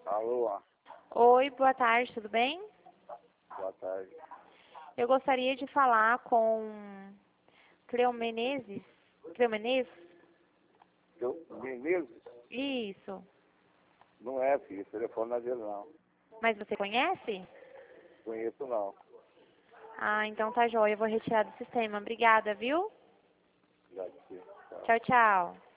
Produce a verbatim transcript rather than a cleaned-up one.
Alô, Oi, boa tarde, tudo bem? boa tarde. Eu gostaria de falar com Cleo Menezes. Cleo Menezes? Eu, Menezes? Isso. Não é, filho, esse telefone não é dele, não. Mas você conhece? Conheço, não. Ah, então tá joia, eu vou retirar do sistema. Obrigada, viu? Já disse. Tá. Tchau, tchau.